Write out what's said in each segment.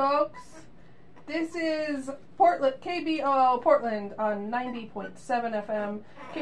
folks. This is Portland, KBOL Portland on 90.7 FM,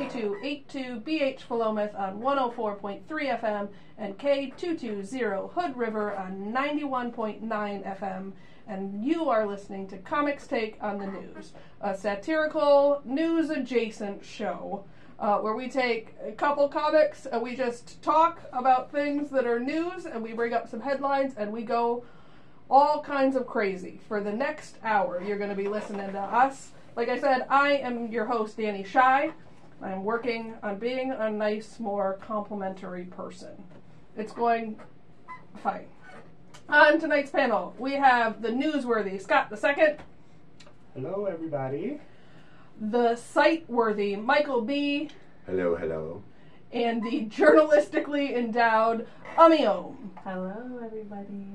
K282BH Philomath on 104.3 FM, and K220 Hood River on 91.9 FM. And you are listening to Comics Take on the News, a satirical, news-adjacent show where we take a couple comics and we just talk about things that are news, and we bring up some headlines, and we go all kinds of crazy. For the next hour, you're going to be listening to us. Like I said, I am your host, Danny Shy. I'm working on being a nice, more complimentary person. It's going fine. On tonight's panel, we have the newsworthy Scott II. Hello, everybody. The site-worthy Michael B. Hello, hello. And the journalistically endowed Amiom. Hello, everybody.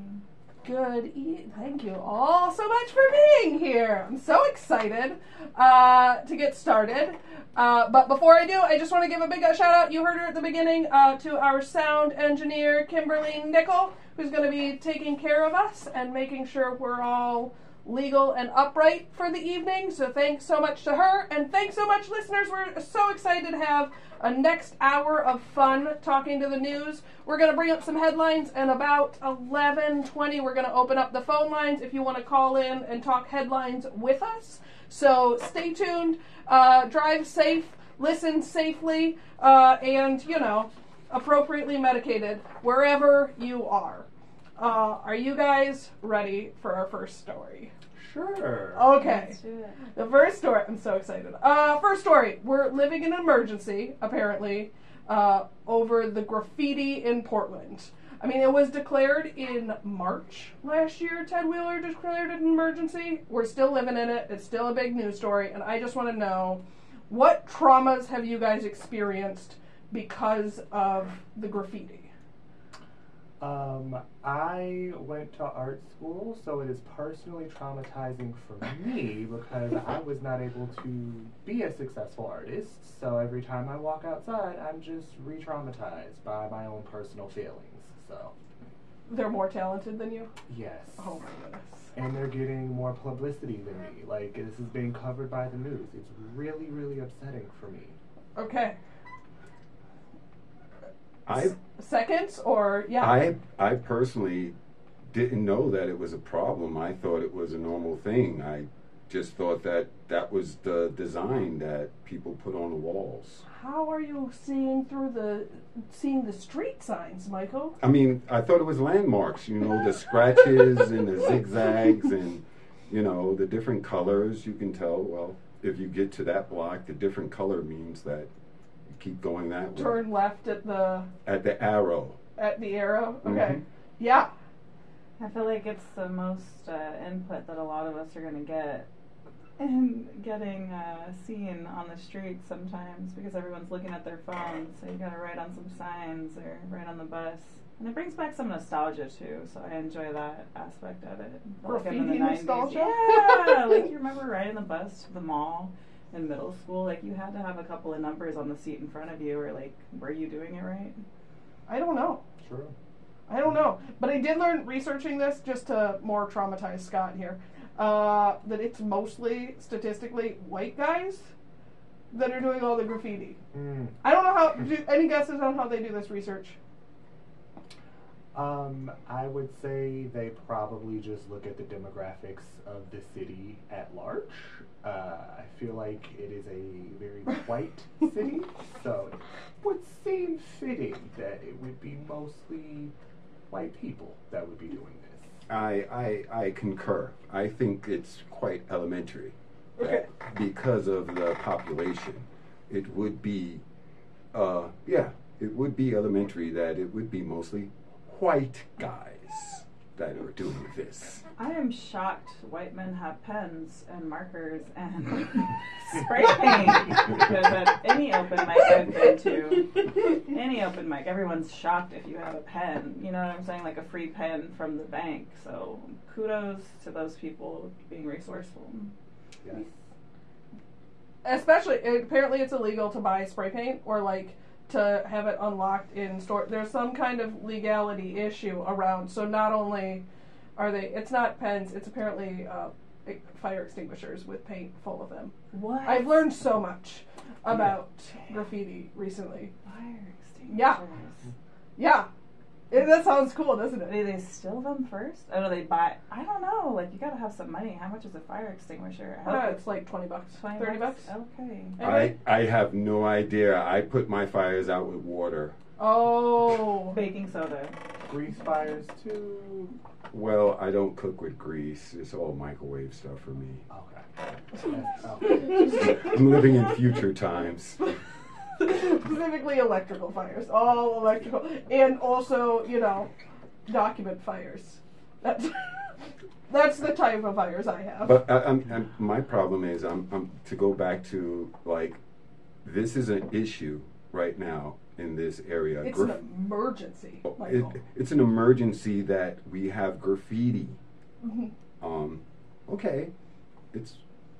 Thank you all so much for being here. I'm so excited to get started. But before I do, I just want to give a big shout out. You heard her at the beginning to our sound engineer, Kimberly Nickel, who's going to be taking care of us and making sure we're all legal and upright for the evening. So thanks so much to her. And thanks so much, listeners. We're so excited to have a next hour of fun talking to the news. We're going to bring up some headlines, and about 11:20 we're going to open up the phone lines if you want to call in and talk headlines with us. So stay tuned, drive safe, listen safely, and, appropriately medicated wherever you are. Are you guys ready for our first story? Sure. Okay. Let's do it. The first story, I'm so excited. First story, we're living in an emergency, apparently, over the graffiti in Portland. I mean, it was declared in March last year. Ted Wheeler declared it an emergency. We're still living in it. It's still a big news story, and I just want to know, what traumas have you guys experienced because of the graffiti? I went to art school, so it is personally traumatizing for me because I was not able to be a successful artist. So every time I walk outside, I'm just re-traumatized by my own personal feelings. So They're more talented than you? yes. Oh my goodness. And they're getting more publicity than me. Like, this is being covered by the news. It's really, really upsetting for me. Okay. I Seconds or, yeah? I personally didn't know that it was a problem. I thought it was a normal thing. I just thought that was the design that people put on the walls. How are you seeing the street signs, Michael? I mean, I thought it was landmarks, the scratches and the zigzags and, the different colors. You can tell, well, if you get to that block, the different color means that you keep going that way. Turn left at the arrow. At the arrow? Okay. Mm-hmm. Yeah. I feel like it's the most input that a lot of us are going to get in getting seen on the streets sometimes because everyone's looking at their phones. So you got to write on some signs or write on the bus. And it brings back some nostalgia too, so I enjoy that aspect of it. Like I'm in the Graffiti 90s. nostalgia? Yeah, like you remember riding the bus to the mall in middle school? Like you had to have a couple of numbers on the seat in front of you, or like, were you doing it right? I don't know. True. I don't know. But I did learn, researching this, just to more traumatize Scott here, that it's mostly, statistically, white guys that are doing all the graffiti. I don't know any guesses on how they do this research? I would say they probably just look at the demographics of the city at large. I feel like it is a very white city, so it would seem fitting that it would be mostly white people that would be doing this. I concur. I think it's quite elementary. Okay. Because of the population, it would be, it would be elementary that it would be mostly white guys that are doing this. I am shocked white men have pens and markers and spray paint because at any open mic I've been to, any open mic, everyone's shocked if you have a pen. You know what I'm saying? Like a free pen from the bank. So kudos to those people being resourceful. Yes. Especially, apparently it's illegal to buy spray paint or to have it unlocked in store. There's some kind of legality issue around. So not only Are they? It's not pens. It's apparently fire extinguishers with paint full of them. What? I've learned so much about graffiti recently. Fire extinguishers. Yeah. Yeah. That sounds cool, doesn't it? Do they steal them first? Or do they buy? I don't know. Like, you gotta have some money. How much is a fire extinguisher? It's like $20, 20 $30 bucks. Okay. I have no idea. I put my fires out with water. Oh. Baking soda. Grease fires too. Well, I don't cook with grease. It's all microwave stuff for me. Okay. I'm living in future times. Specifically electrical fires. All electrical. And also, document fires. That's the type of fires I have. But my problem is, I'm to go back to, like, this is an issue right now in this area. It's an emergency, Michael. It's an emergency that we have graffiti. Mm-hmm. Okay. It's...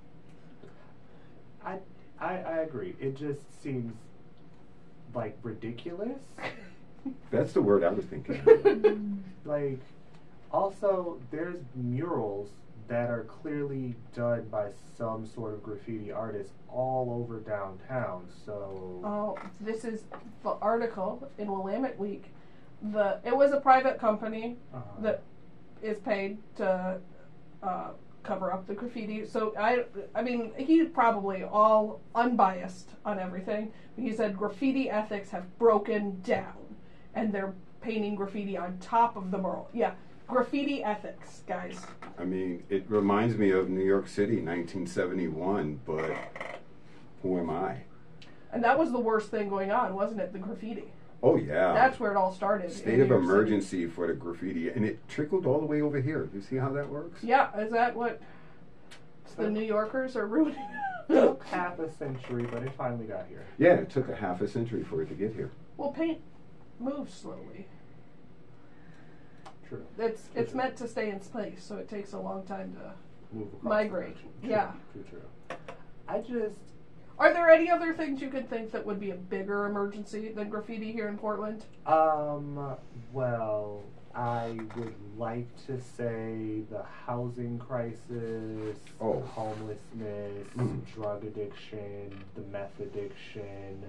I agree. It just seems like ridiculous. That's the word I was thinking. Like, also, there's murals that are clearly done by some sort of graffiti artist all over downtown, so... Oh, this is the article in Willamette Week. It was a private company that is paid to cover up the graffiti. So, I mean, he's probably all unbiased on everything. He said graffiti ethics have broken down, and they're painting graffiti on top of the mural. Yeah, graffiti ethics, guys. I mean, it reminds me of New York City, 1971, but who am I? And that was the worst thing going on, wasn't it? The graffiti. Oh, yeah. That's where it all started. State of emergency for the graffiti, and it trickled all the way over here. You see how that works? Yeah, is that what the New Yorkers are ruining? It took half a century, but it finally got here. Yeah, it took a half a century for it to get here. Well, paint moves slowly. True. It's meant to stay in place, so it takes a long time to Move across migrate. the Yeah. True. Are there any other things you could think that would be a bigger emergency than graffiti here in Portland? Well, I would like to say the housing crisis, Oh. homelessness, drug addiction, the meth addiction,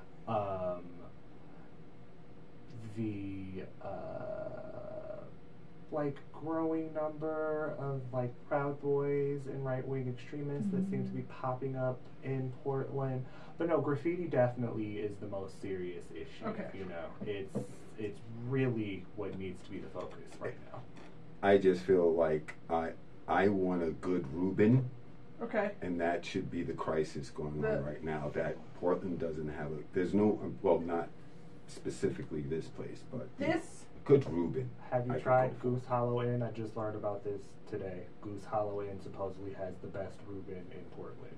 the growing number of Proud Boys and right-wing extremists that seem to be popping up in Portland. But no, graffiti definitely is the most serious issue. Okay. It's really what needs to be the focus right now. I just feel like I want a good Reuben, Okay. and that should be the crisis going on right now, that Portland doesn't have there's no, well, not specifically this place, but This good Reuben. Have you I could tried go for. Goose Hollow Inn? I just learned about this today. Goose Hollow Inn supposedly has the best Reuben in Portland.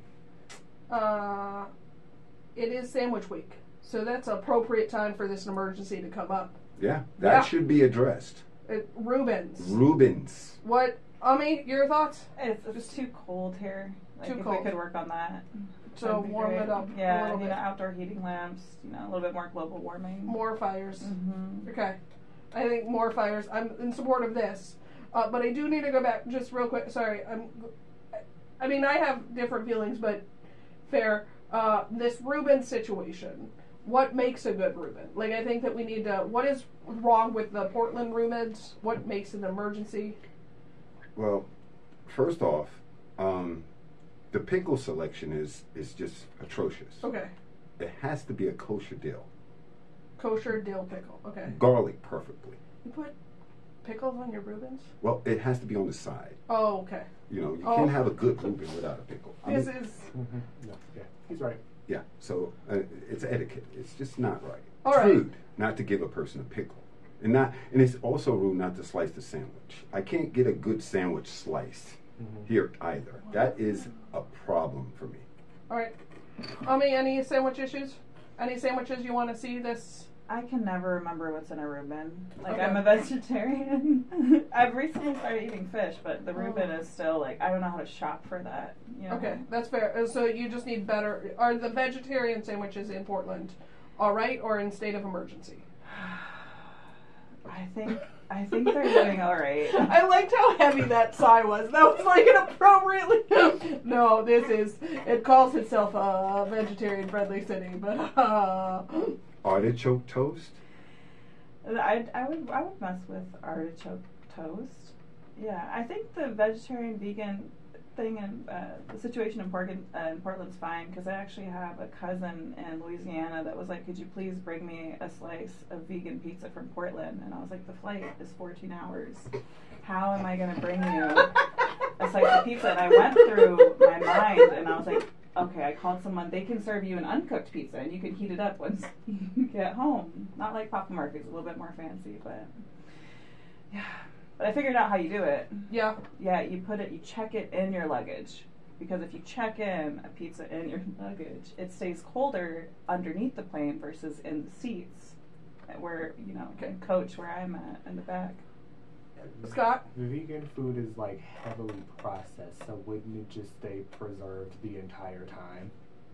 it is Sandwich Week, so that's an appropriate time for this emergency to come up. Yeah, that Yeah. should be addressed. Reubens. Reubens. What, Ami, your thoughts? It's just too cold here. Like, Too if cold. we could work on that. So that'd be warm great. it up a Yeah, little bit. outdoor heating lamps, a little bit more global warming. More fires. Mm-hmm. Okay. I think more fires. I'm in support of this. But I do need to go back just real quick. Sorry. I mean, I have different feelings, but fair. This Reuben situation. What makes a good Reuben? Like, I think that we need to... What is wrong with the Portland Reubens? What makes an emergency? Well, first off, the pickle selection is just atrocious. Okay. It has to be a kosher dill. Kosher dill pickle. Okay. Garlic perfectly. You put pickles on your Reubens? Well, it has to be on the side. Oh, okay. You Oh. can't have a good Reuben without a pickle. This is... No, yeah, he's right. Yeah, so it's etiquette. It's just not right. All It's right. rude not to give a person a pickle, and it's also rude not to slice the sandwich. I can't get a good sandwich sliced here either. That is a problem for me. All right. Ami, any sandwich issues? Any sandwiches you want to see this? I can never remember what's in a Reuben. Like, Okay. I'm a vegetarian. I've recently started eating fish, but the Oh. Reuben is still, I don't know how to shop for that. Okay, that's fair. So you just need better... Are the vegetarian sandwiches in Portland all right or in state of emergency? I I think they're doing all right. I liked how heavy that sigh was. That was like an appropriately. No, it calls itself a vegetarian friendly city, but Artichoke toast? I would mess with artichoke toast. Yeah, I think the vegetarian vegan thing and the situation in Portland's fine, because I actually have a cousin in Louisiana that was like, could you please bring me a slice of vegan pizza from Portland? And I was like, the flight is 14 hours. How am I going to bring you a slice of pizza? And I went through my mind and I was like, okay, I called someone, they can serve you an uncooked pizza and you can heat it up once you get home. Not like Papa Market's, a little bit more fancy, but yeah. But I figured out how you do it. yeah. Yeah, you check it in your luggage. Because if you check in a pizza in your luggage, it stays colder underneath the plane versus in the seats where, in coach where I'm at in the back. Scott? The vegan food is like heavily processed, so wouldn't it just stay preserved the entire time?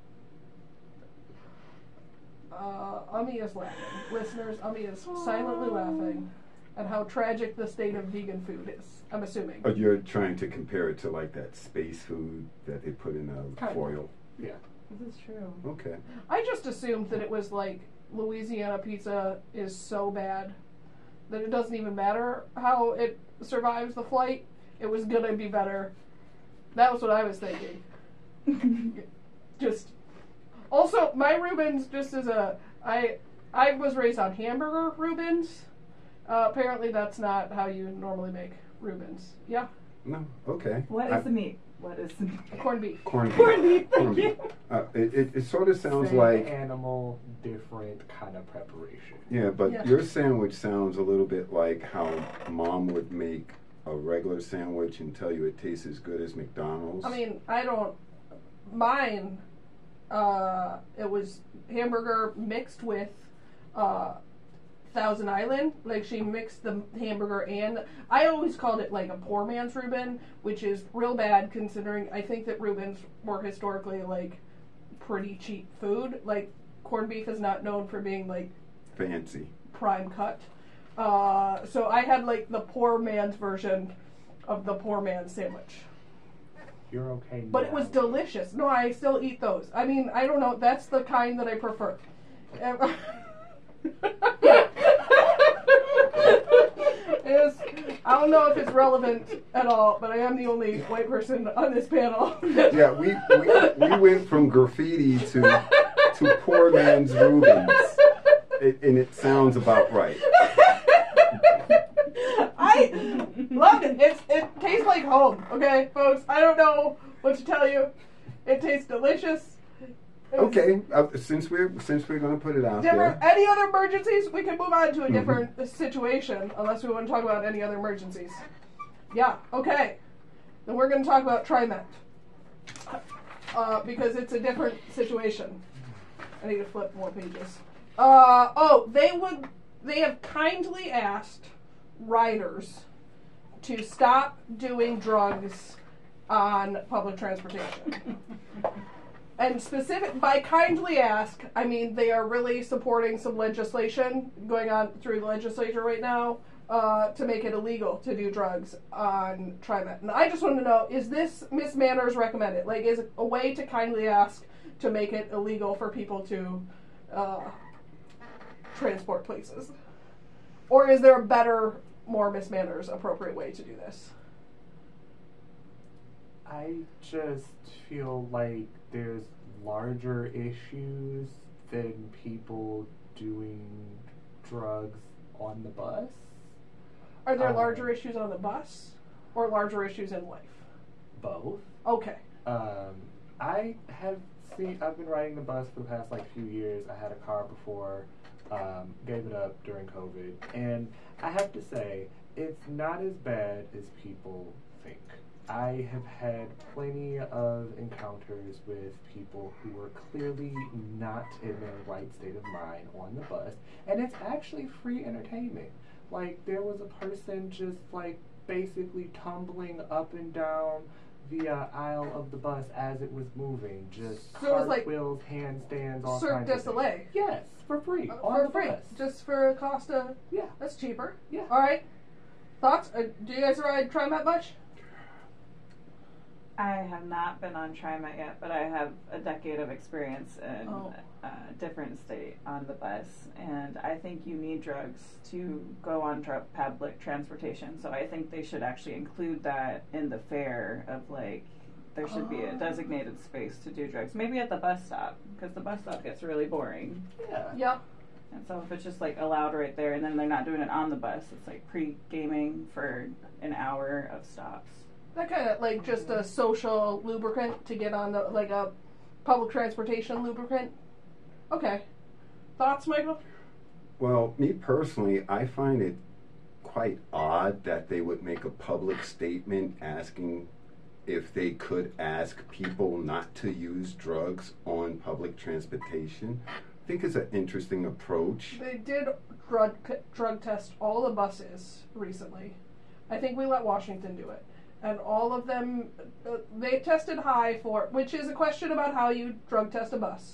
Ummi is laughing. Listeners, Ummi is silently laughing at how tragic the state of vegan food is, I'm assuming. Oh, you're trying to compare it to like that space food that they put in a Kind of. foil. Yeah. This is true. Okay. I just assumed that it was like Louisiana pizza is so bad that it doesn't even matter how it survives the flight. It was gonna be better. That was what I was thinking. Just also my Reubens, just as I was raised on hamburger Reubens. Apparently that's not how you normally make Reubens. Yeah? No. Okay. What is the meat? What is the meat? Corned beef. Corned beef. Corned beef, Corned thank beef. It sort of sounds Same like animal, different kind of preparation. yeah, but Yeah. your sandwich sounds a little bit like how Mom would make a regular sandwich and tell you it tastes as good as McDonald's. I mean, mine, it was hamburger mixed with, Thousand Island. Like, she mixed the hamburger and, I always called it like a poor man's Reuben, which is real bad considering I think that Reubens were historically like pretty cheap food. Like, corned beef is not known for being like fancy. prime cut. So I had like the poor man's version of the poor man's sandwich. You're okay. But it was delicious. No, I still eat those. I mean, I don't know. That's the kind that I prefer. I don't know if it's relevant at all, but I am the only white person on this panel. Yeah, we went from graffiti to poor man's Reubens, and it sounds about right. I love it. It tastes like home. Okay, folks. I don't know what to tell you. It tastes delicious. Okay, since we're going to put it out there. Any other emergencies? We can move on to a different situation, unless we want to talk about any other emergencies. Yeah. Okay. Then we're going to talk about TriMet, because it's a different situation. I need to flip more pages. They have kindly asked riders to stop doing drugs on public transportation. And by kindly ask, I mean they are really supporting some legislation going on through the legislature right now to make it illegal to do drugs on TriMet. And I just want to know, is this Miss Manners recommended? Like, is it a way to kindly ask to make it illegal for people to transport places? Or is there a better, more Miss Manners appropriate way to do this? I just feel like there's larger issues than people doing drugs on the bus. Are there larger issues on the bus or larger issues in life? Both. Okay. I've been riding the bus for the past few years. I had a car before, gave it up during COVID, and I have to say, it's not as bad as people think. I have had plenty of encounters with people who were clearly not in their right state of mind on the bus, and it's actually free entertainment. Like, there was a person just basically tumbling up and down the aisle of the bus as it was moving, just So it was like cartwheels, handstands, all Cirque kinds du of Soleil. things. Yes, for free on For the free, bus. just for a cost of, Yeah. that's cheaper. Yeah. All right. Thoughts? Do you guys ride TriMet much? I have not been on TriMet yet, but I have a decade of experience in a different state on the bus, and I think you need drugs to go on public transportation. So I think they should actually include that in the fare of like there should be a designated space to do drugs. Maybe at the bus stop, because the bus stop gets really boring. Yeah. Yeah. And so if it's just like allowed right there, and then they're not doing it on the bus, it's like pre-gaming for an hour of stops. That kind of like just a social lubricant to get on the like a public transportation lubricant. Okay. Thoughts, Michael? Well, me personally, I find it quite odd that they would make a public statement asking if they could ask people not to use drugs on public transportation. I think it's an interesting approach. They did drug test all the buses recently. I think we let Washington do it. And all of them, they tested high for, which is a question about how you drug test a bus.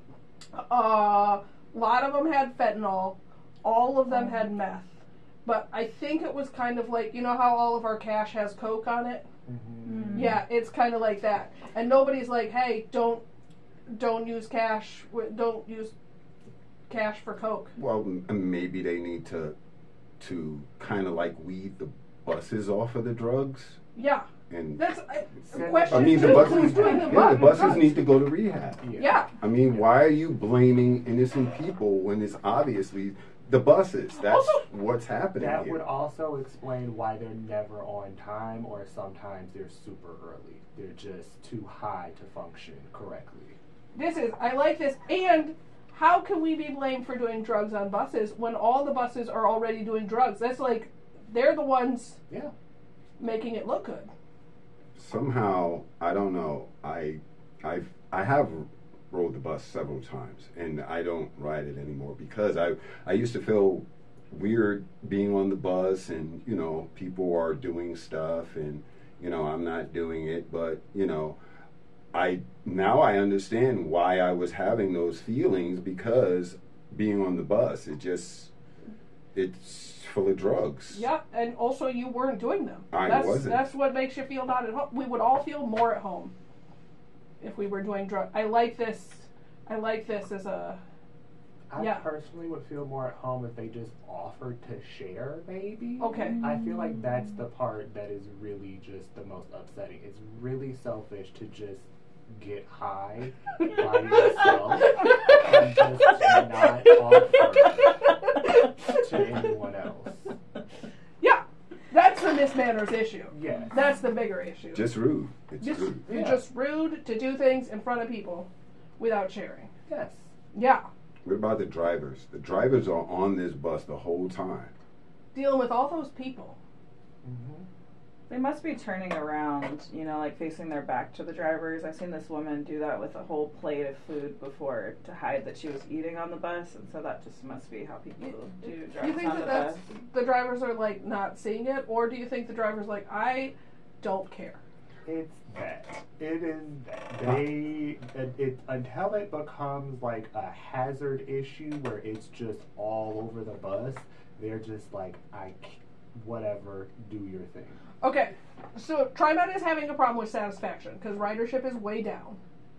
A lot of them had fentanyl. All of them had meth. But I think it was kind of like, you know how all of our cash has Coke on it? Mm-hmm. Yeah, it's kind of like that. And nobody's like, hey, don't use cash. Don't use cash for Coke. Well, maybe they need to kind of like weed the buses off of the drugs. Yeah. And That's a I question. I mean, the too. buses, Who's doing the the buses drugs? need to go to rehab. Yeah. I mean, why are you blaming innocent people when it's obviously the buses? That's Also, what's happening That here. would also explain why they're never on time, or sometimes they're super early. They're just too high to function correctly. I like this. And how can we be blamed for doing drugs on buses when all the buses are already doing drugs? That's like, they're the ones Yeah. making it look good. Somehow, I don't know. I have rode the bus several times, and I don't ride it anymore because I used to feel weird being on the bus, and you know, people are doing stuff, and you know, I'm not doing it, but you know, I understand why I was having those feelings, because being on the bus, it's full of drugs. Yeah, and also you weren't doing them. I wasn't. That's what makes you feel not at home. We would all feel more at home if we were doing drugs. I like this as a... I Yeah. personally would feel more at home if they just offered to share, maybe. Okay. I feel like that's the part that is really just the most upsetting. It's really selfish to just get high by yourself and just not offer to anyone else. Yeah, that's the Miss Manners issue. Yes. That's the bigger issue. Just rude. It's Just- rude. You're Yeah. just rude to do things in front of people without sharing. Yes. Yeah, What about the drivers? The drivers are on this bus the whole time. dealing with all those people. Mm-hmm. They must be turning around, you know, like facing their back to the drivers. I've seen this woman do that with a whole plate of food before to hide that she was eating on the bus, and so that just must be how people do Do drugs you think on that the that's bus. the drivers are like not seeing it, or do you think the drivers like I don't care? It's that. It is that. It until it becomes like a hazard issue where it's just all over the bus, they're just like, whatever, do your thing. Okay, so TriMet is having a problem with satisfaction because ridership is way down,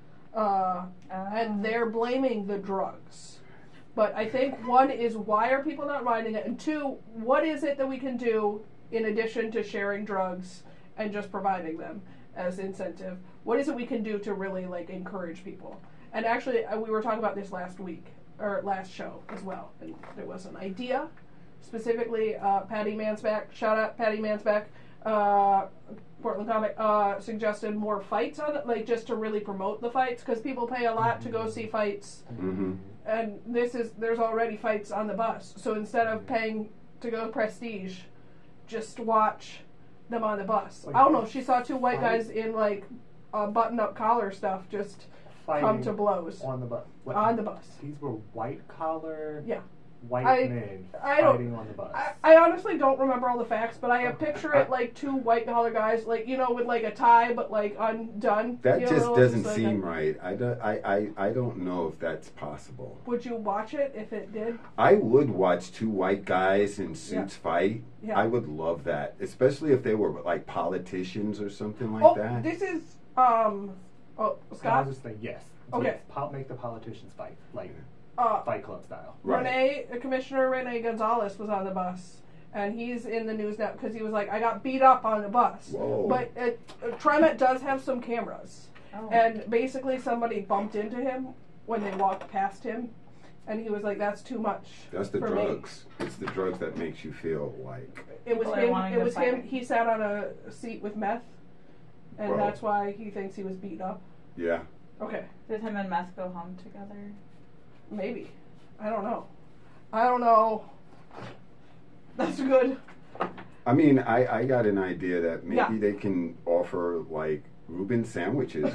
and they're blaming the drugs. But I think one is why are people not riding it, and two, what is it that we can do in addition to sharing drugs and just providing them as incentive? What is it we can do to really like encourage people? And actually, we were talking about this last week or last show as well, and there was an idea specifically. Patty Mansback, shout out Patty Mansback. Portland Comic suggested more fights on it, like just to really promote the fights, because people pay a lot to go see fights, Mm-hmm. and there's already fights on the bus. So instead of paying to go Prestige, just watch them on the bus. I don't know. She saw two white guys in like button-up collar stuff just come to blows on the bus. on the bus. These were white collar. Yeah. white men I don't- fighting on the bus. I honestly don't remember all the facts, but I picture it like two white collar guys, like, you know, with like a tie, but like undone. That you just know, doesn't like seem right. I don't know if that's possible. Would you watch it if it did? I would watch two white guys in suits fight. Yeah. I would love that, especially if they were like politicians or something like Oh, that. this is I Scott. was just saying yes. Okay. Yes, make the politicians fight, like Fight Club style. Right. Commissioner Rene Gonzalez was on the bus, and he's in the news now because he was like, I got beat up on the bus. Whoa. But TriMet does have some cameras, Oh. and basically somebody bumped into him when they walked past him, and he was like, that's too much. That's the for me." drugs. It's the drugs that makes you feel like. It was People are him. wanting It to was fight. him. He sat on a seat with meth, and Whoa. that's why he thinks he was beaten up. Yeah. Okay, Did him and Meth go home together? maybe. I don't know. That's good. I mean, I got an idea that maybe Yeah. they can offer like Reuben sandwiches.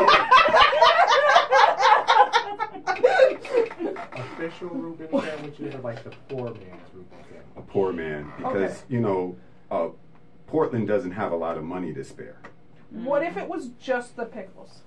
Official Reuben sandwiches are like the poor man's Reuben A sandwich. poor man, because Okay. you know, Portland doesn't have a lot of money to spare. What if it was just the pickles?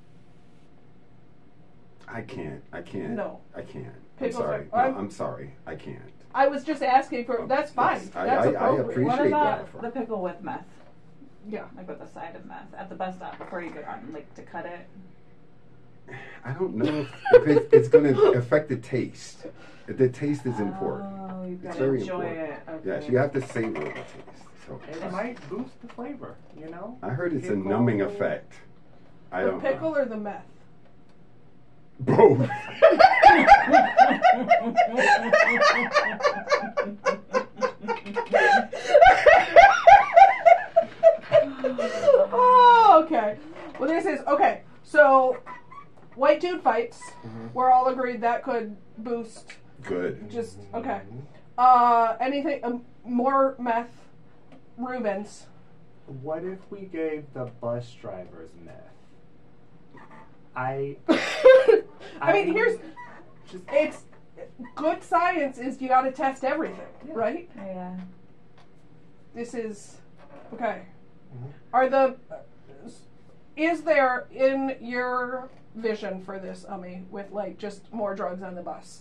I can't. No. I can't. Pickles I'm sorry. are- No, I'm sorry. I can't. I was just asking for. That's fine. Yes, That's I appropriate. appreciate What that about offer. the pickle with meth? Yeah. Like with the side of meth at the bus stop before you get on, like to cut it. I don't know if it's going to affect the taste. The taste is important. Oh, you've got It's to very enjoy important. it. Okay. Yes, you have to savor the taste. So It might boost the flavor, you know? I heard it's a Pickle. numbing effect. I The don't pickle know. or the meth? Both. Oh, okay. Well, this is okay. So, white dude fights. We're all agreed that could boost. Good. Just okay. Anything more meth? Rubens. What if we gave the bus drivers meth? I I mean, here's just it's good science is you got to test everything, right? Yeah. This is okay. Mhm. Are the is there in your vision for this, Ummi, with like just more drugs on the bus?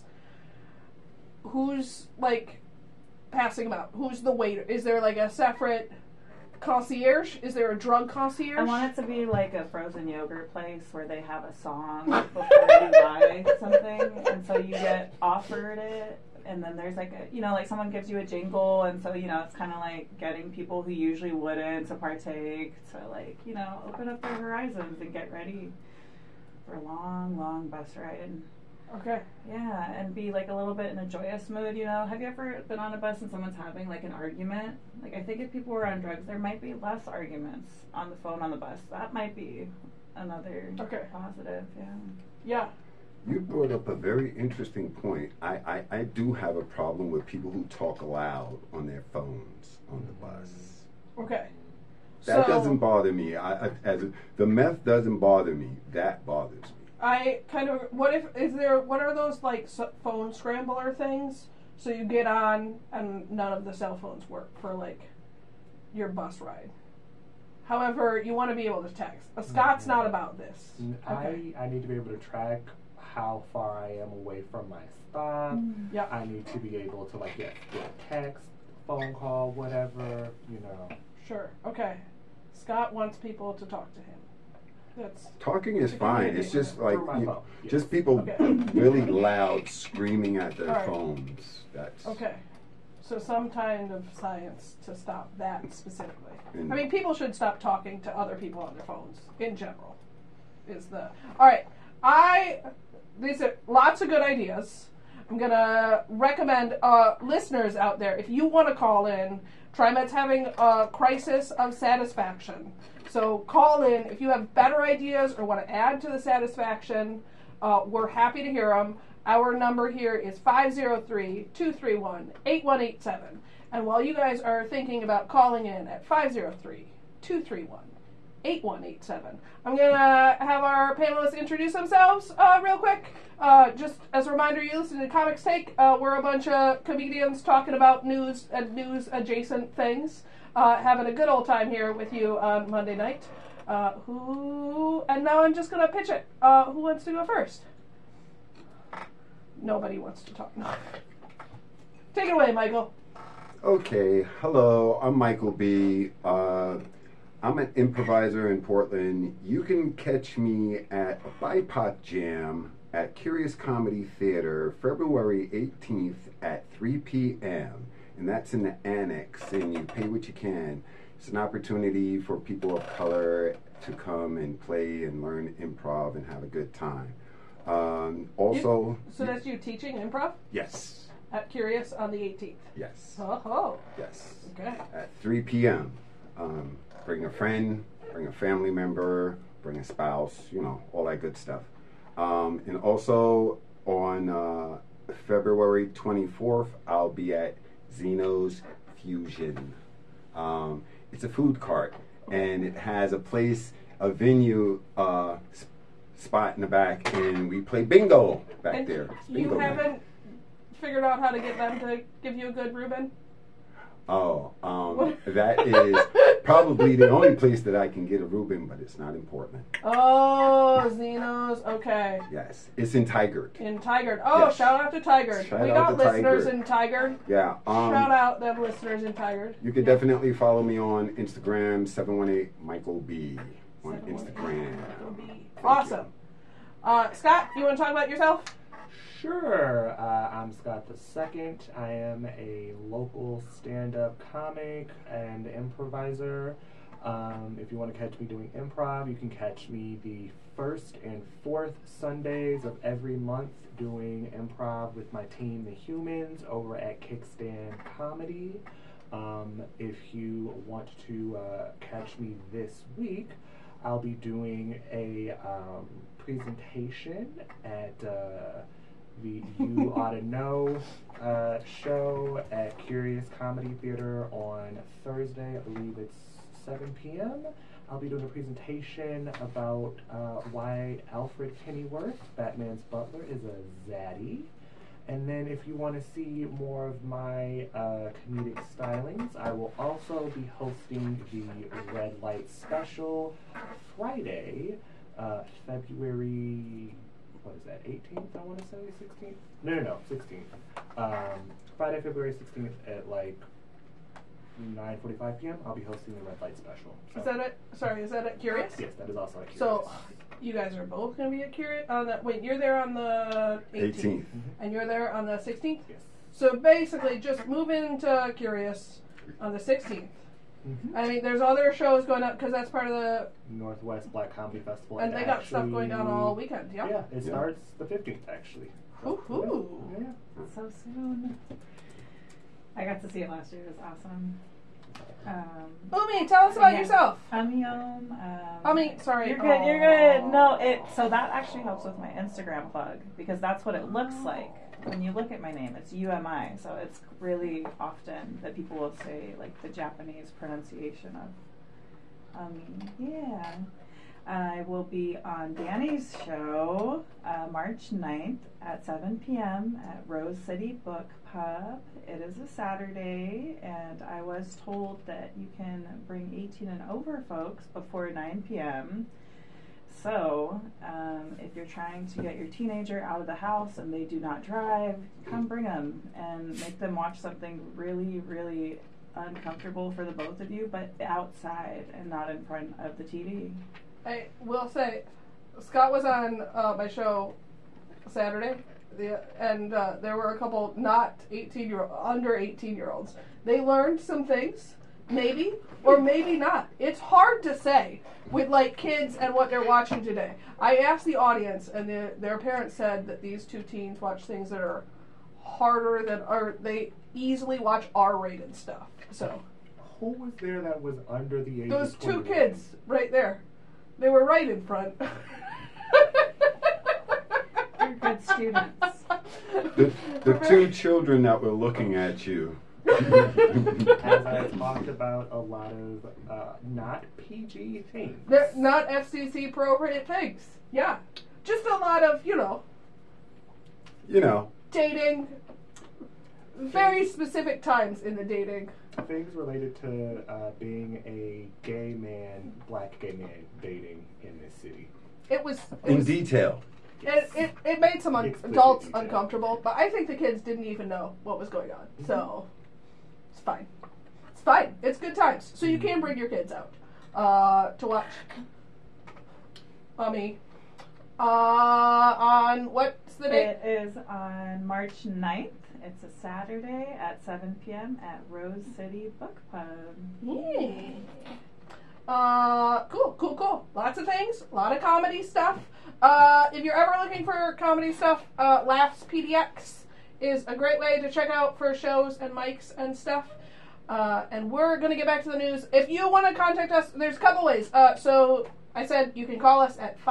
Who's like passing them out? Who's the waiter? Is there like a separate concierge? Is there a drug concierge? I want it to be like a frozen yogurt place where they have a song before you buy something, and so you get offered it, and then there's like a, you know, like someone gives you a jingle, and so, you know, it's kind of like getting people who usually wouldn't to partake, to like, you know, open up their horizons and get ready for a long, long bus ride. Okay. Yeah, and be like a little bit in a joyous mood, you know. Have you ever been on a bus and someone's having like an argument? Like, I think if people were on drugs, there might be less arguments on the phone on the bus. That might be another Okay. positive, yeah. Yeah. You brought up a very interesting point. I do have a problem with people who talk loud on their phones on the bus. Okay. That So- doesn't bother me. The meth doesn't bother me. That bothers me. I kind of what are those like phone scrambler things? So you get on and none of the cell phones work for like your bus ride. However, you want to be able to text. Scott's not about this. Okay. I need to be able to track how far I am away from my stop. Yeah. I need to be able to like get a text, phone call, whatever, you know. Sure. Okay. Scott wants people to talk to him. That's Talking is fine. It's just like Through my phone, yes. just people Okay. really loud screaming at their All right. phones. That's okay. So some kind of science to stop that specifically. And- I mean, people should stop talking to other people on their phones in general. Is the all right? These are lots of good ideas. I'm gonna recommend listeners out there, if you want to call in, TriMet's having a crisis of satisfaction. So call in if you have better ideas or want to add to the satisfaction. We're happy to hear them. Our number here is 503-231-8187. And while you guys are thinking about calling in at 503-231-8187, 8187. I'm going to have our panelists introduce themselves real quick. Just as a reminder, you listen to Comics Take. We're a bunch of comedians talking about news and news-adjacent things, having a good old time here with you on Monday night. And now I'm just going to pitch it. Who wants to go first? Nobody wants to talk. No. Take it away, Michael. Okay, hello, I'm Michael B. I'm an improviser in Portland. You can catch me at BIPOC Jam at Curious Comedy Theater, February 18th at 3 p.m. And that's in the Annex, and you pay what you can. It's an opportunity for people of color to come and play and learn improv and have a good time. So that's you teaching improv? Yes. At Curious on the 18th? Yes. Oh. Yes. Okay. At 3 p.m. Bring a friend, bring a family member, bring a spouse, all that good stuff. And also on February 24th, I'll be at Zeno's Fusion. It's a food cart, and it has a venue spot in the back, and we play bingo back there. It's bingo you night. haven't figured out how to get them to give you a good Reuben? Oh, that is probably the only place that I can get a Reuben, but it's not in Portland. Oh, Zeno's. Okay. Yes, it's in Tigard. In Tigard. Oh, Yes. Shout out to Tigard. Shout We out got to listeners Tigard. in Tigard. Yeah. Shout out them listeners in Tigard. You can definitely follow me on Instagram, 718 Michael B on 718 Instagram. Michael B. Awesome. Scott, you want to talk about yourself? Sure. I'm Scott II. I am a local stand-up comic and improviser. If you want to catch me doing improv, you can catch me the first and fourth Sundays of every month doing improv with my team, The Humans, over at Kickstand Comedy. If you want to catch me this week, I'll be doing a presentation at the You Oughta Know show at Curious Comedy Theater on Thursday. I believe it's 7 p.m. I'll be doing a presentation about why Alfred Pennyworth, Batman's butler, is a zaddy. And then if you want to see more of my comedic stylings, I will also be hosting the Red Light Special Friday, February... what is that, 18th, I want to say, 16th? No, 16th. Friday, February 16th at like 9:45 p.m. I'll be hosting the Red Light Special. So. Is that at Curious? Yes, that is also at Curious. So, you guys are both going to be at Curious? Wait, you're there on the 18th. 18th. And you're there on the 16th? Yes. So basically, just move into Curious on the 16th. Mm-hmm. I mean, there's other shows going up because that's part of the... Northwest Black Comedy Festival. And they got stuff going down all weekend, yeah? Yeah, it starts the 15th, actually. Woohoo! Yeah. So soon. I got to see it last year. It was awesome. Umi, tell us about Yeah. yourself. Sorry. You're good. You're good. No, so that actually helps with my Instagram plug because that's what it looks like when you look at my name. It's UMI, so it's really often that people will say like the Japanese pronunciation of yeah. I will be on Danny's show March 9th at 7 p.m. at Rose City Book Pub. It is a Saturday, and I was told that you can bring 18 and over folks before 9 p.m. So, if you're trying to get your teenager out of the house and they do not drive, come bring them and make them watch something really, really uncomfortable for the both of you, but outside and not in front of the TV. I will say, Scott was on my show Saturday, and there were a couple not under 18-year-olds. They learned some things, maybe, or maybe not. It's hard to say with like kids and what they're watching today. I asked the audience, and their parents said that these two teens watch things that are harder than, or they easily watch R-rated stuff. So Who was there that was under the age those of two 21? kids right there. They were right in front. You're good students. The two children that were looking at you, As I talked about a lot of not PG things. They're not FCC appropriate things. Yeah. Just a lot of, dating. Very specific times in the dating. Things related to being a gay man, black gay man dating in this city. It was In detail. It made some Explicit adults detail. uncomfortable, but I think the kids didn't even know what was going on. So it's fine. It's fine. It's good times. So you can bring your kids out to watch Mommy. On what's the date? It is on March 9th. It's a Saturday at 7 p.m. at Rose City Book Pub. Yeah. Cool. Lots of things. A lot of comedy stuff. If you're ever looking for comedy stuff, Laughs PDX is a great way to check out for shows and mics and stuff. And we're going to get back to the news. If you want to contact us, there's a couple ways. So I said you can call us at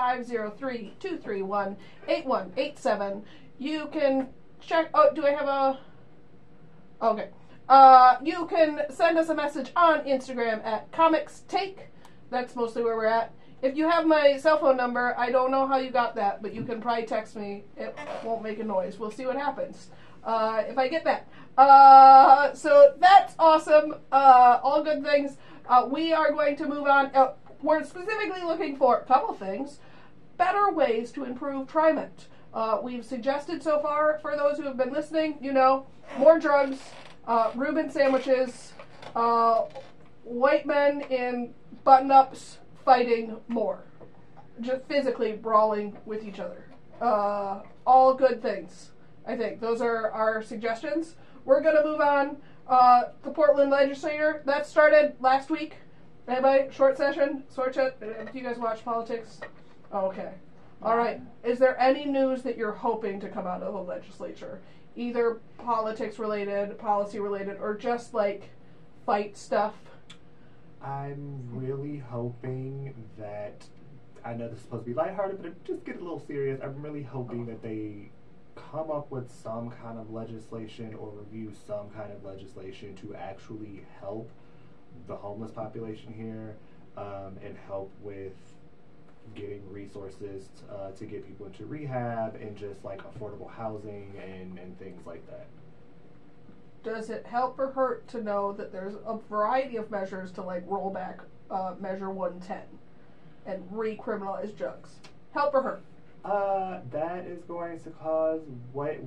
503-231-8187. You can check... Oh, do I have a... Okay. You can send us a message on Instagram at Comics Take. That's mostly where we're at. If you have my cell phone number, I don't know how you got that, but you can probably text me. It won't make a noise. We'll see what happens if I get that. So that's awesome. All good things. We are going to move on. We're specifically looking for a couple things. Better ways to improve TriMet. We've suggested so far, for those who have been listening, more drugs, Reuben sandwiches, white men in button-ups fighting more. Just physically brawling with each other. All good things, I think. Those are our suggestions. We're going to move on. The Portland legislature, that started last week. Anybody? Short session? Do you guys watch politics? Oh, okay. All right. Is there any news that you're hoping to come out of the legislature? Either politics related, policy related, or just like fight stuff? I'm really hoping that, I know this is supposed to be lighthearted, but just get a little serious. I'm really hoping that they come up with some kind of legislation or review some kind of legislation to actually help the homeless population here and help with getting resources to get people into rehab and just like affordable housing and things like that. Does it help or hurt to know that there's a variety of measures to like roll back Measure 110 and recriminalize drugs? Help or hurt? That is going to cause a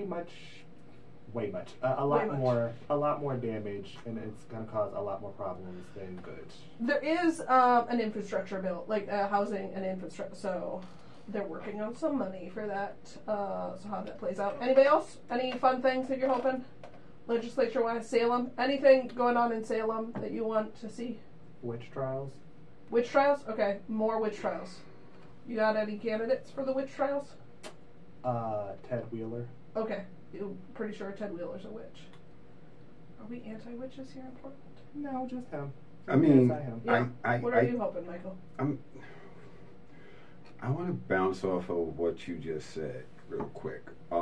lot more damage, and it's going to cause a lot more problems than good. There is an infrastructure bill, like housing and infrastructure, so they're working on some money for that. So how that plays out. Anybody else? Any fun things that you're hoping? Legislature-wise, Salem. Anything going on in Salem that you want to see? Witch trials? Witch trials? Okay, more witch trials. You got any candidates for the witch trials? Ted Wheeler. Okay, you're pretty sure Ted Wheeler's a witch. Are we anti-witches here in Portland? No, just him. I mean, Him. Yeah. What are you hoping, Michael? I want to bounce off of what you just said real quick.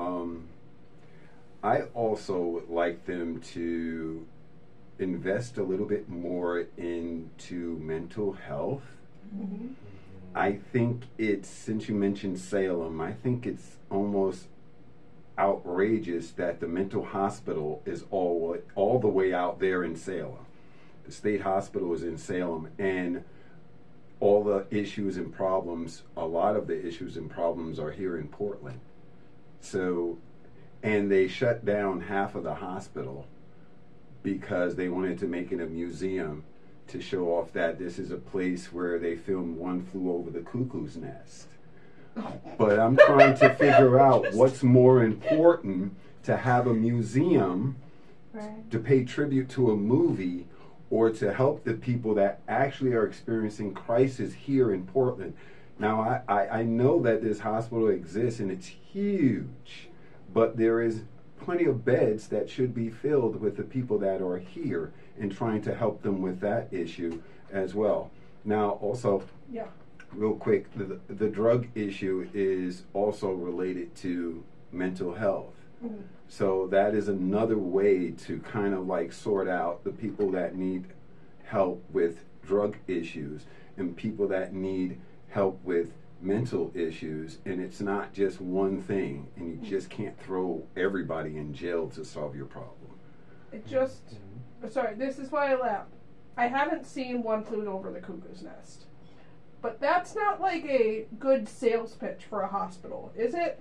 I also would like them to invest a little bit more into mental health. Mm-hmm. I think since you mentioned Salem, I think it's almost outrageous that the mental hospital is all the way out there in Salem. The state hospital is in Salem, and all the issues and problems, a lot of the issues and problems are here in Portland. So, and they shut down half of the hospital because they wanted to make it a museum to show off that this is a place where they filmed One Flew Over the Cuckoo's Nest. But I'm trying to figure out what's more important, to have a museum to pay tribute to a movie, or to help the people that actually are experiencing crisis here in Portland. Now, I know that this hospital exists and it's huge, but there is plenty of beds that should be filled with the people that are here, and trying to help them with that issue as well. Now, also, real quick, the drug issue is also related to mental health. Mhm. So that is another way to kind of like sort out the people that need help with drug issues and people that need help with mental issues, and it's not just one thing, and you just can't throw everybody in jail to solve your problem. It just, Mm-hmm. sorry, this is why I laugh. I haven't seen One Flew Over the Cuckoo's Nest. But that's not like a good sales pitch for a hospital, is it?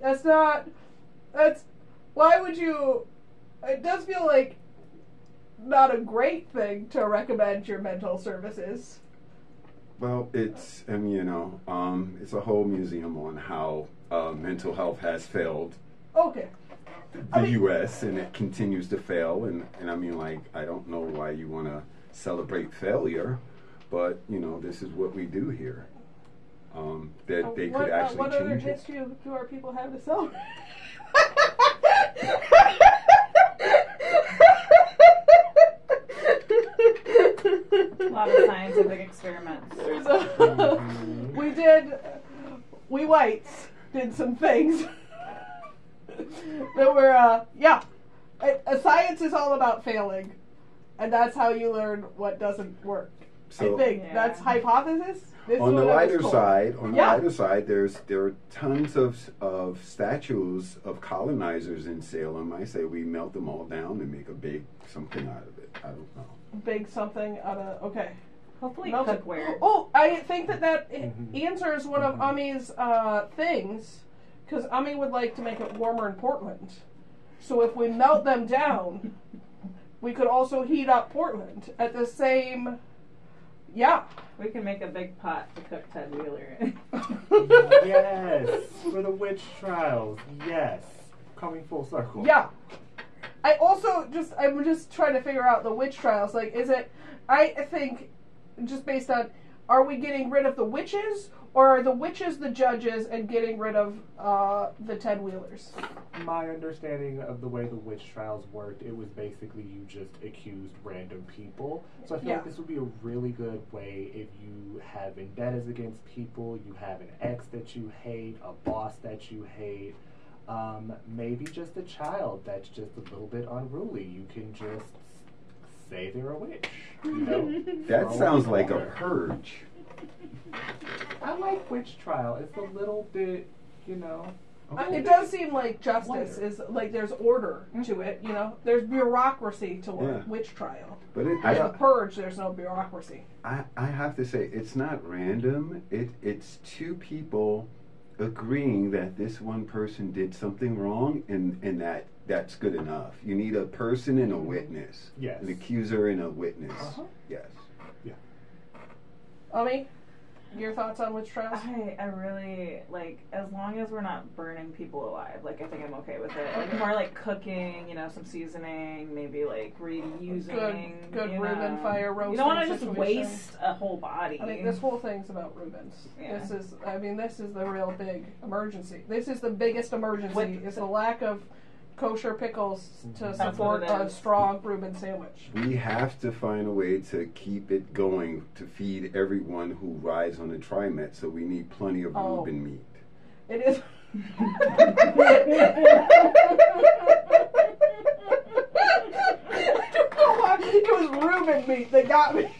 Why would you, it does feel like not a great thing to recommend your mental services. Well, it's, and it's a whole museum on how mental health has failed Okay. the U.S. and it continues to fail, and I mean, like, I don't know why you want to celebrate failure, but this is what we do here. That they could actually what other change it. history do our people have to celebrate? A lot of scientific experiments. We whites did some things that were, science is all about failing, and that's how you learn what doesn't work. So, I think Yeah. that's hypothesis. This on is the what I was lighter told. side, Yeah. there are tons of statues of colonizers in Salem. I say we melt them all down and make a big something out of it. I don't know. Big something out of, okay. Hopefully Melted- cookware. Oh, I think that Mhm. answers one of Mhm. Ami's things, because Ami would like to make it warmer in Portland. So if we melt them down, we could also heat up Portland at the same. Yeah. We can make a big pot to cook Ted Wheeler in. Yes, for the witch trials. Yes, coming full circle. Yeah. I'm just trying to figure out the witch trials. Like, I think, just based on, are we getting rid of the witches, or are the witches the judges and getting rid of the Ted Wheelers? My understanding of the way the witch trials worked, it was basically you just accused random people. So I feel Yeah. like this would be a really good way if you have vendettas against people, you have an ex that you hate, a boss that you hate, maybe just a child that's just a little bit unruly. You can just say they're a witch. That Throw sounds them like a there. purge. I like witch trial. It's a little bit, It does seem like justice Wonder. is like there's order to it. There's bureaucracy to a Yeah. witch trial. But With the purge, there's no bureaucracy. I have to say, it's not random. It's two people agreeing that this one person did something wrong, and that's good enough. You need a person and a witness. Yes. An accuser and a witness. Uh-huh. Yes. Ami, your thoughts on witch trials? I really, like, as long as we're not burning people alive, like, I think I'm okay with it. Like, more like cooking, some seasoning, maybe, like, reusing. Good you Reuben know. fire roasting. You don't want to just situation. waste a whole body. I think this whole thing's about Reubens. Yeah. This is the real big emergency. This is the biggest emergency, is the lack of kosher pickles to That's support what it a is. strong Reuben sandwich. We have to find a way to keep it going to feed everyone who rides on the TriMet, so we need plenty of Oh. Reuben meat. It is. It was Reuben meat that got me.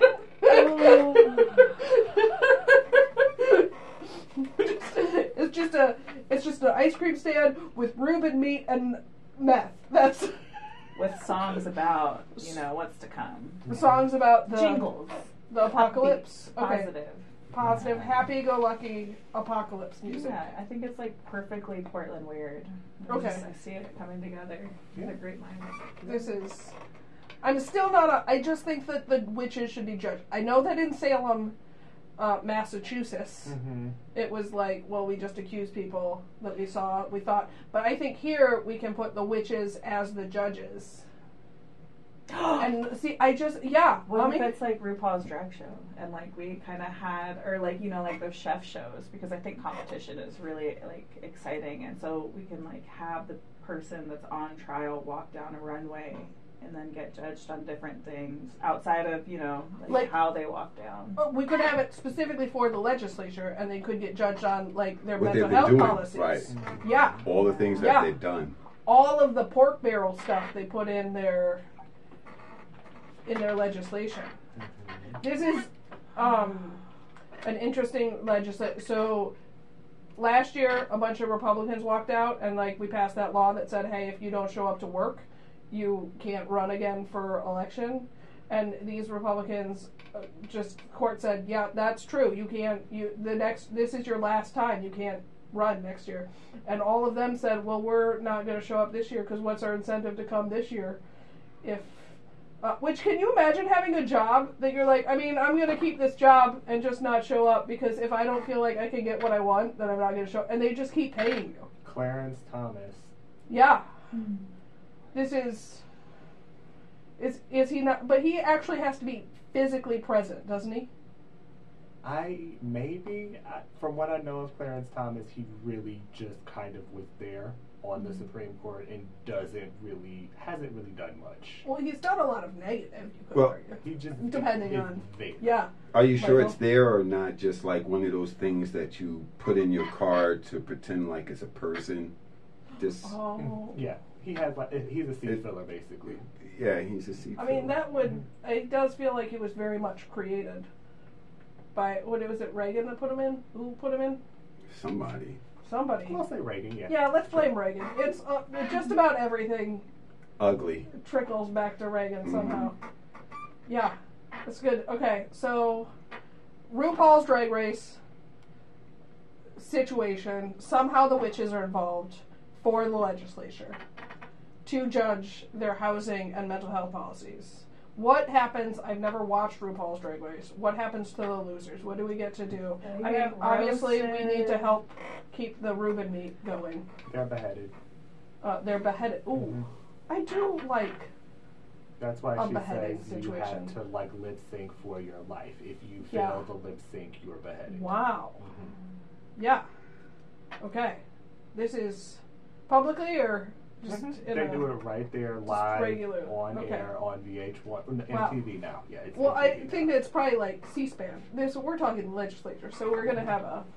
It's just an ice cream stand with Reuben meat and meth. That's With songs about, what's to come. the songs about the Jingles. the apocalypse. Upbeat, Okay, Positive. positive, happy-go-lucky apocalypse music. Yeah, I think it's like perfectly Portland weird. Okay. I see it coming together. Yeah. The great minds. This is. I'm still not. I just think that the witches should be judged. I know that in Salem, Massachusetts, Mm-hmm. it was like, well, we just accuse people that we thought. But I think here we can put the witches as the judges. And see, What if it's like RuPaul's Drag Show, and like we kind of had, or like like those chef shows, because I think competition is really like exciting, and so we can like have the person that's on trial walk down a runway and then get judged on different things outside of Like- how they walk down. we could have it specifically for the legislature, and they could get judged on like their What mental they've been health doing, policies. right. Yeah. All the things that Yeah. they've done. all of the pork barrel stuff they put in their legislation. This is an interesting legislation. So last year, a bunch of Republicans walked out, and like we passed that law that said, hey, if you don't show up to work, you can't run again for election. And these Republicans court said, yeah, that's true. You can't. This is your last time. You can't run next year. And all of them said, well, we're not going to show up this year because what's our incentive to come this year? If which, can you imagine having a job that you're like, I mean, I'm going to keep this job and just not show up because if I don't feel like I can get what I want, then I'm not going to show up. And they just keep paying you. Clarence Thomas. Yeah. This is he not? But he actually has to be physically present, doesn't he? From what I know of Clarence Thomas, he really just kind of was there on the Supreme Court and hasn't really done much. Well, he's done a lot of negative, you could Well, argue. He just Depending is on there. Yeah. Are you sure Michael? it's there or not just like one of those things that you put in your card to pretend like it's a person? Just Oh. Yeah, he's a seat filler basically. yeah, he's a seat I mean, filler. it does feel like it was very much created by, what was it, Reagan that put him in? Who put him in? Somebody. Somebody. I'll say Reagan, yeah. Yeah, let's blame Reagan. It's just about everything Ugly. trickles back to Reagan somehow. Yeah, that's good. Okay, so RuPaul's Drag Race situation, somehow the witches are involved for the legislature to judge their housing and mental health policies. What happens? I've never watched RuPaul's Drag Race. What happens to the losers? What do we get to do? I mean, obviously we need to help keep the Reuben meat going. They're beheaded. They're beheaded. Ooh, I do like. That's why A she beheading says you situation. have to like lip sync for your life. If you Yeah. fail the lip sync, you're beheaded. Wow. Mhm. Yeah. Okay. This is publicly or just in They a, do it right there live regular. on Okay. air on VH1, Wow. MTV now. Yeah, it's Well, I MTV think now. it's probably like C-SPAN. We're talking legislature, so we're gonna have a,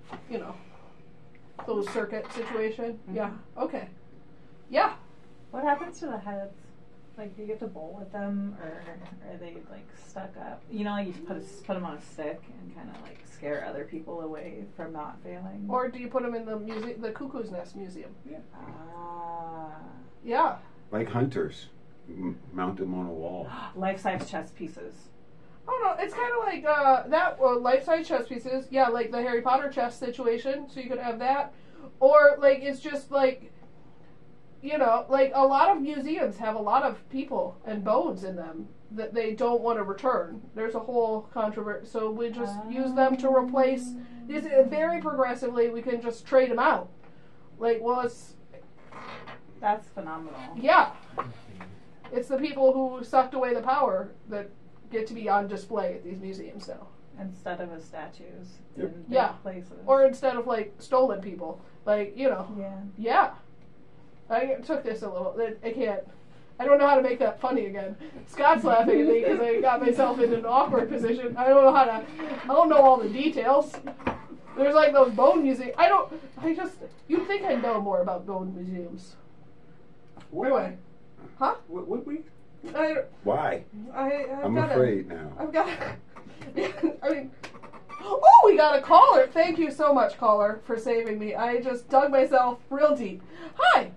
closed circuit situation. Yeah. Okay. Yeah. What happens to the heads? Like, do you get to bowl with them, or are they like stuck up? You know, like you put them on a stick and kind of like scare other people away from not failing. Or do you put them in the Cuckoo's Nest Museum? Ah, Yeah. Like hunters. Mount them on a wall. life-size chess pieces. Oh no, it's kind of like life-size chess pieces. Yeah, like the Harry Potter chess situation. So you could have that, or like it's just like, like a lot of museums have a lot of people and bones in them that they don't want to return. There's a whole controversy. So we just use them to replace. These very progressively, we can just trade them out. Like, well, That's phenomenal. yeah. It's the people who sucked away the power that get to be on display at these museums now. Instead of as statues Yep. in big Yeah. places. Or instead of, like, stolen people. Like, yeah. yeah. I took this a little. I don't know how to make that funny again. Scott's laughing at me because I got myself in an awkward position. I don't know all the details. There's like those bone museums. You'd think I'd know more about bone museums. Anyway. Huh? Would we? Why? I'm afraid now. I've got. I mean. Oh, we got a caller. Thank you so much, caller, for saving me. I just dug myself real deep. Hi.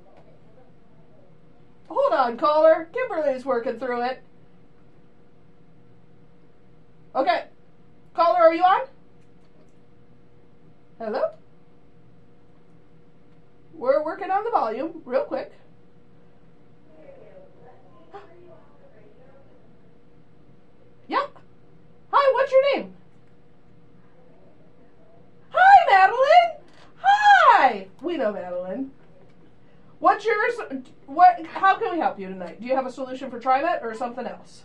Hold on, caller. Kimberly's working through it. Okay. Caller, are you on? Hello? We're working on the volume real quick. Yep. Hi, what's your name? Hi, Madeline. Hi. We know Madeline. What's yours? How can we help you tonight? Do you have a solution for TriMet or something else?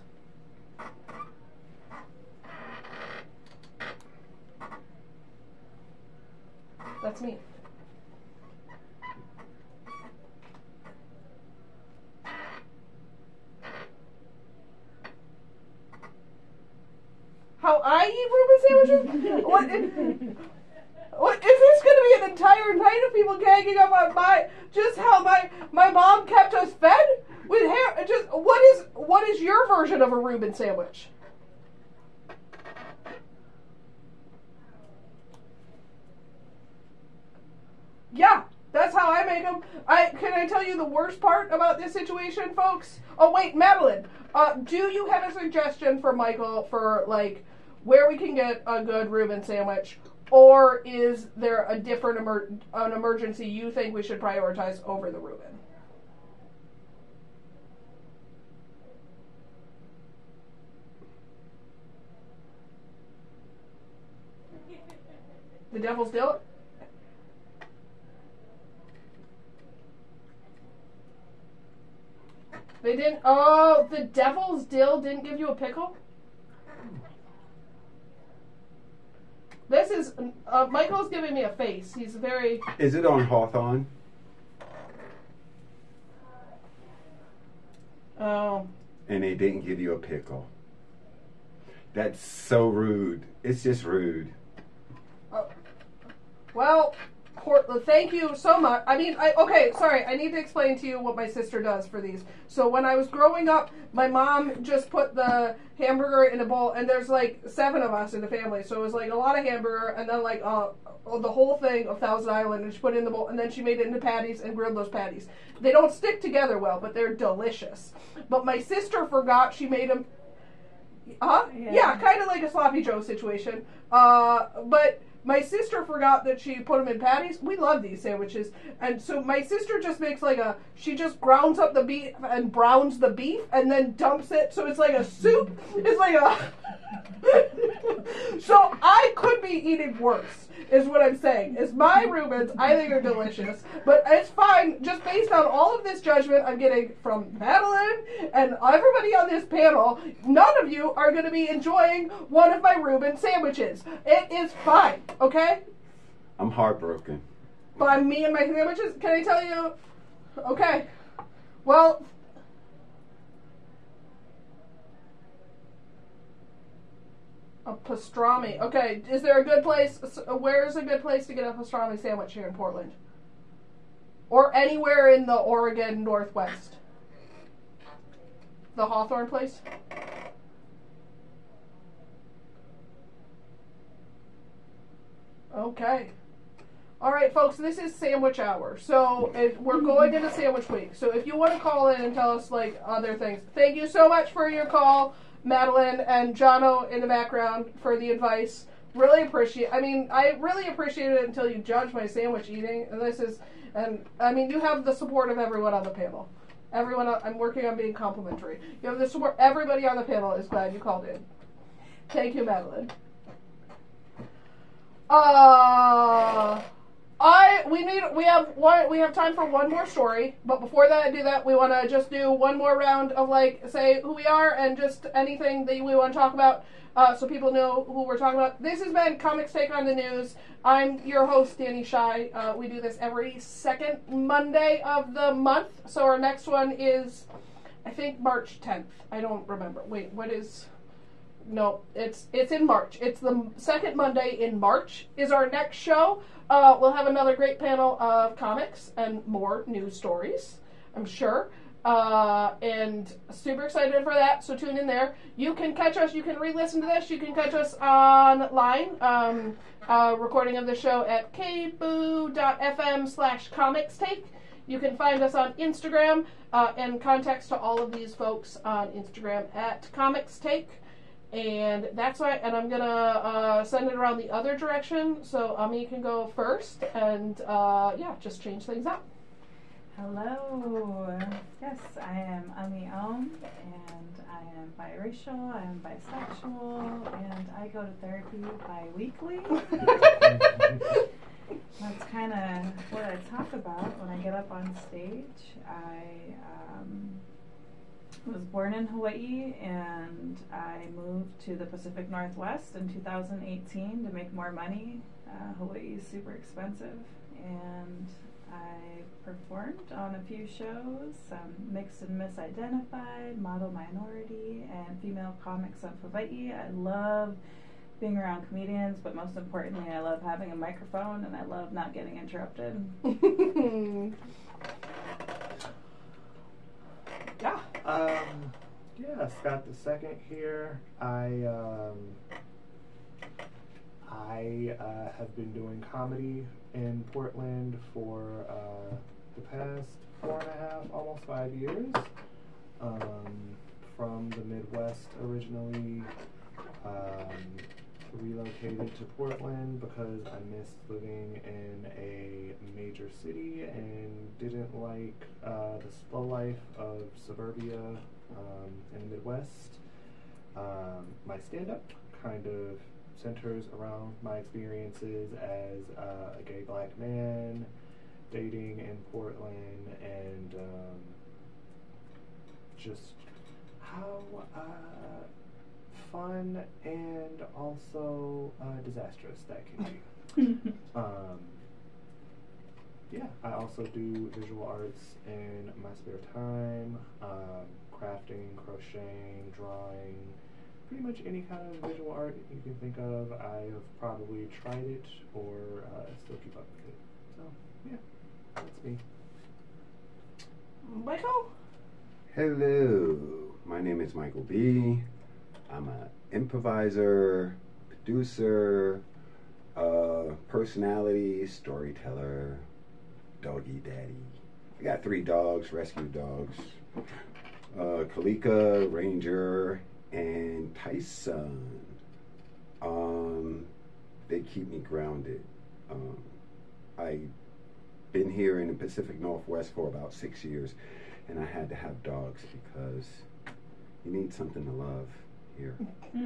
That's me. How I eat Reuben sandwiches? What is this going to be an an entire night of people gagging up on just how my mom kept us fed with hair. Just what is your version of a Reuben sandwich? Yeah, that's how I make them. Can I tell you the worst part about this situation, folks? Oh wait, Madeline, do you have a suggestion for Michael for like where we can get a good Reuben sandwich, or is there a different an emergency you think we should prioritize over the Reuben? The Devil's Dill? They didn't. Oh, the Devil's Dill didn't give you a pickle? This is. Michael's giving me a face. He's very. Is it on Hawthorne? Oh. And they didn't give you a pickle. That's so rude. It's just rude. Well, thank you so much. I mean, okay, sorry. I need to explain to you what my sister does for these. So when I was growing up, my mom just put the hamburger in a bowl, and there's like 7 of us in the family. So it was like a lot of hamburger, and then like the whole thing of Thousand Island, and she put it in the bowl, and then she made it into patties and grilled those patties. They don't stick together well, but they're delicious. But my sister forgot she made them. Yeah, kind of like a Sloppy Joe situation. But my sister forgot that she put them in patties. We love these sandwiches. And so my sister just makes she just grounds up the beef and browns the beef and then dumps it. So it's like a soup. It's like a... So I could be eating worse, is what I'm saying. Is my Reubens, I think, are delicious. But it's fine. Just based on all of this judgment I'm getting from Madeline and everybody on this panel, none of you are going to be enjoying one of my Reuben sandwiches. It is fine, okay? I'm heartbroken. By me and my sandwiches? Can I tell you? Okay. Well... A pastrami. Okay, is there a good place? Where is a good place to get a pastrami sandwich here in Portland? Or anywhere in the Oregon Northwest? The Hawthorne place? Okay. All right, folks, this is sandwich hour. So we're going into sandwich week. So if you want to call in and tell us, like, other things. Thank you so much for your call, Madeline and Jono in the background, for the advice. Really appreciate. I really appreciated it until you judged my sandwich eating. And you have the support of everyone on the panel. Everyone, I'm working on being complimentary. You have the support. Everybody on the panel is glad you called in. Thank you, Madeline. We have time for one more story, but before that I do that, we want to just do one more round of say who we are and just anything that we want to talk about, so people know who we're talking about. This has been Comics Take on the News. I'm your host, Danny Shy. We do this every second Monday of the month, so our next one is, I think, March 10th. I don't remember. Wait, what is... No, it's in March. It's the second Monday in March is our next show. We'll have another great panel of comics and more news stories, I'm sure. And super excited for that, so tune in there. You can catch us, you can re-listen to this, you can catch us online, recording of the show at kboo.fm/comicstake. You can find us on Instagram, and contacts to all of these folks on Instagram at comicstake. And that's why, and I'm gonna send it around the other direction, so Ami can go first, and just change things up. Hello. Yes, I am Ami Om, and I am biracial, I am bisexual, and I go to therapy bi-weekly. That's kind of what I talk about when I get up on stage. I was born in Hawaii, and I moved to the Pacific Northwest in 2018 to make more money. Hawaii is super expensive, and I performed on a few shows, Mixed and Misidentified, Model Minority, and Female Comics of Hawaii. I love being around comedians, but most importantly, I love having a microphone and I love not getting interrupted. Yeah. Yeah, Scott the Second here. I have been doing comedy in Portland for the past 4.5, almost 5 years. From the Midwest originally, relocated to Portland because I missed living in a major city and didn't like the slow life of suburbia in the Midwest. My stand-up kind of centers around my experiences as a gay black man dating in Portland and just how fun and also disastrous that can be. Yeah, I also do visual arts in my spare time, crafting, crocheting, drawing, pretty much any kind of visual art you can think of. I have probably tried it or still keep up with it. So, yeah, that's me. Michael? Hello, my name is Michael B. I'm an improviser, producer, personality, storyteller, doggy daddy. I got 3 dogs, rescue dogs. Kalika, Ranger, and Tyson. They keep me grounded. I've been here in the Pacific Northwest for about 6 years, and I had to have dogs because you need something to love here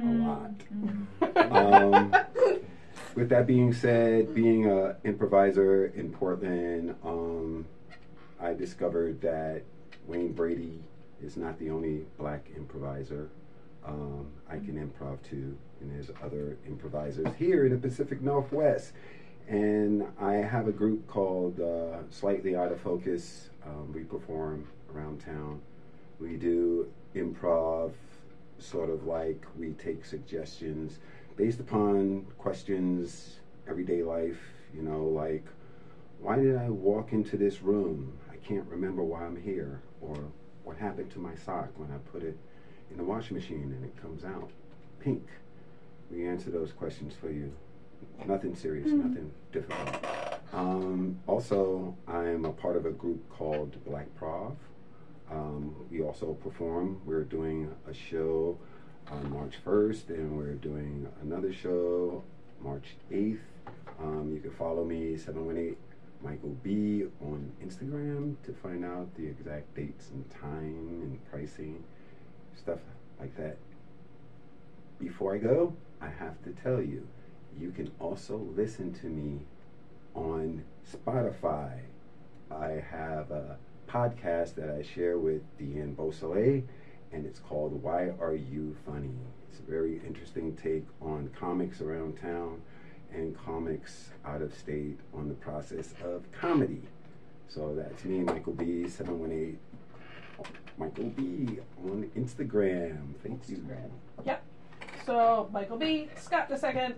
a lot. With that being said, being an improviser in Portland, I discovered that Wayne Brady is not the only black improviser. I can improv too, and there's other improvisers here in the Pacific Northwest. And I have a group called Slightly Out of Focus. We perform around town. We do improv, sort of like we take suggestions based upon questions, everyday life, you know, like, why did I walk into this room? I can't remember why I'm here. Or what happened to my sock when I put it in the washing machine and it comes out pink? We answer those questions for you. Nothing serious, nothing difficult. Also, I'm a part of a group called Black Prov. We also perform. We're doing a show on March 1st, and we're doing another show March 8th. You can follow me, 718 Michael B, on Instagram to find out the exact dates and time and pricing, stuff like that. Before I go, I have to tell you, you can also listen to me on Spotify. I have a podcast that I share with Deanne Beausoleil, and it's called Why Are You Funny? It's a very interesting take on comics around town and comics out of state on the process of comedy. So that's me, Michael B, 718 Michael B on Instagram. Thank you. Yep. So Michael B, Scott the Second,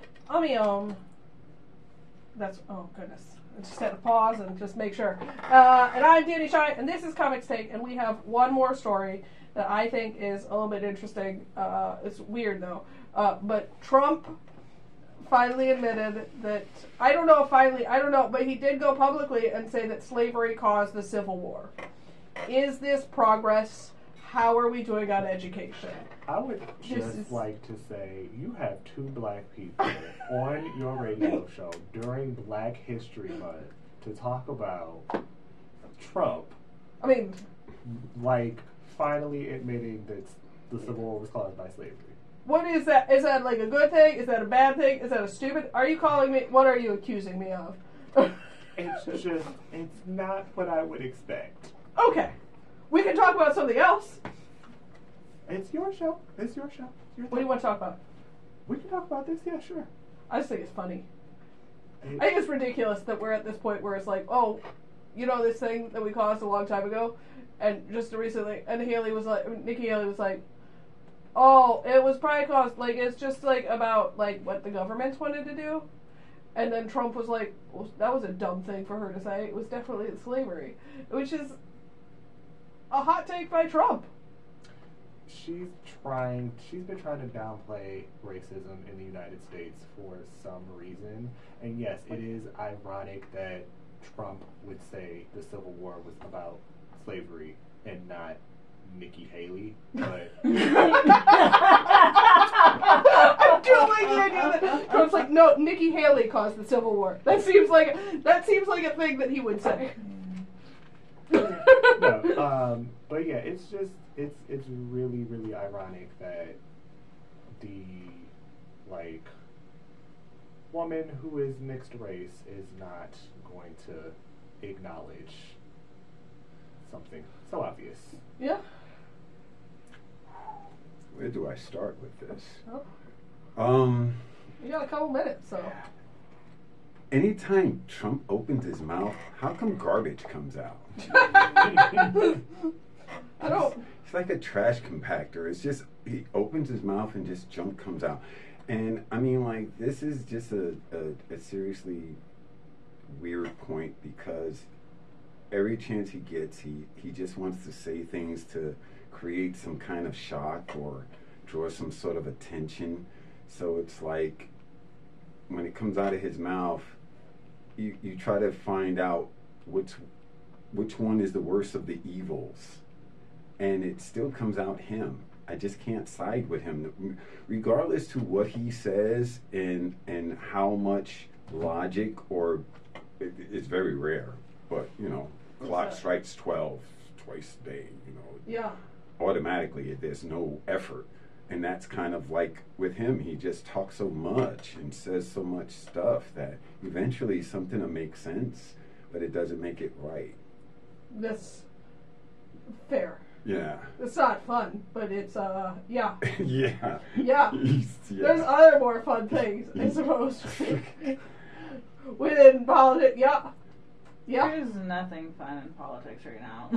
that's, oh goodness. I just had to pause and just make sure. And I'm Danny Shy, and this is Comics Take, and we have one more story that I think is a little bit interesting. It's weird though. But Trump finally admitted that, I don't know, but he did go publicly and say that slavery caused the Civil War. Is this progress? How are we doing on education? I would just like to say, you have 2 black people on your radio show during Black History Month to talk about Trump. I mean, like, finally admitting that the Civil War was caused by slavery. What is that? Is that like a good thing? Is that a bad thing? Is that a stupid? Are you calling me? What are you accusing me of? It's just, it's not what I would expect. Okay. We can talk about something else. It's your show. It's your show. What do you want to talk about? We can talk about this, yeah, sure. I just think it's funny. I think it's ridiculous that we're at this point where it's like, oh, you know this thing that we caused a long time ago? And just recently, and Nikki Haley was like, Oh, it was probably cause like it's just like about like what the governments wanted to do, and then Trump was like, well, that was a dumb thing for her to say. It was definitely slavery, which is a hot take by Trump. She's been trying to downplay racism in the United States for some reason. And yes, it is ironic that Trump would say the Civil War was about slavery and not Nikki Haley, but I do like the idea that Trump's like, no, Nikki Haley caused the Civil War. That seems like a thing that he would say. no, but yeah, it's really, really ironic that the like woman who is mixed race is not going to acknowledge something so obvious. Yeah. Where do I start with this? Oh. You got a couple minutes, so. Anytime Trump opens his mouth, how come garbage comes out? I don't. It's like a trash compactor. It's just, he opens his mouth and just junk comes out. And I mean, like, this is just a seriously weird point because every chance he gets, he just wants to say things to create some kind of shock or draw some sort of attention. So it's like when it comes out of his mouth, you try to find out which one is the worst of the evils, and it still comes out him. I just can't side with him, regardless to what he says and how much logic, or it's very rare, but you know, clock strikes 12 twice a day, you know. Yeah. Automatically, there's no effort. And that's kind of like with him, he just talks so much and says so much stuff that eventually something will make sense, but it doesn't make it right. That's fair. Yeah. It's not fun, but it's, yeah. Yeah. Yeah. Yeah. There's other more fun things, I suppose. Within politics, yeah. Yeah. There's nothing fun in politics right now.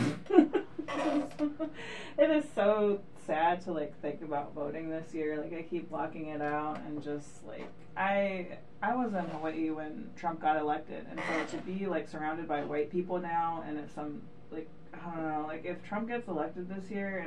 It is so sad to like think about voting this year. Like I keep blocking it out and just like I was in Hawaii when Trump got elected, and so to be like surrounded by white people now, and if some like I don't know, like if Trump gets elected this year